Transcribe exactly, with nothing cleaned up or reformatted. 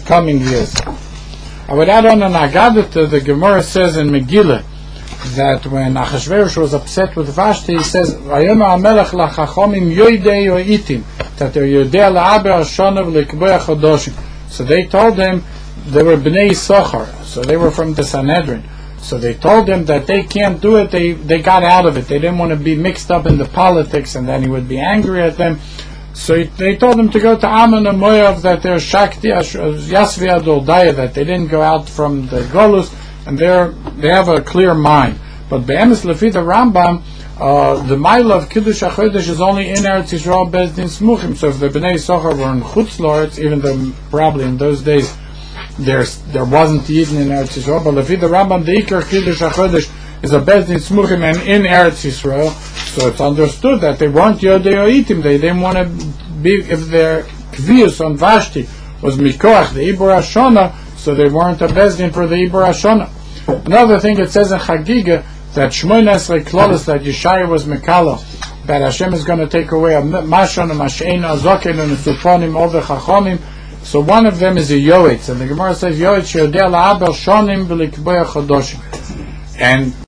coming years. I would add on an Agadah. The Gemara says in Megillah that when Achashverosh was upset with Vashti, he says, "Vayomer HaMelech lachachomim yoidei yoitim," that they're yodei la'aber hashonav lekbei chodoshim. So they told them they were Bnei Yisachar, so they were from the Sanhedrin. So they told them that they can't do it. They they got out of it. They didn't want to be mixed up in the politics, and then he would be angry at them. So he, they told them to go to Ammon and Moav, that they're Shakti Yasvi Adoldaya, that they didn't go out from the Golus, and they're they have a clear mind. But Be'emes Lefi the Rambam, uh, the mile of Kiddush HaChodesh is only in Eretz Yisrael Bezdin Smuchim. So if the Bnei Yisachar were in Chutz La'aretz, even though probably in those days there's there wasn't Yidden in Eretz Yisrael, but Lefi the Rambam, the Iker Kiddush HaChodesh is a Bezdin Smuchim and in Eretz Yisrael. So it's understood that they weren't Yodei Oitim. They didn't want to be, if their Kvius on Vashti was Mikoach, the Ibor Hashona, so they weren't a Bezdin for the Ibor Hashona. Another thing it says in Chagiga, that Shmoin Esrei Klolos, that Yeshaya was Mekala, that Hashem is going to take away a Mashon, a Mashein, a Zokin, and a Sufonim, all the Chachomim. So one of them is a Yoetz, and the Gemara says Yoetz Yodei La'abel Shonim V'Likbei Chodoshim. And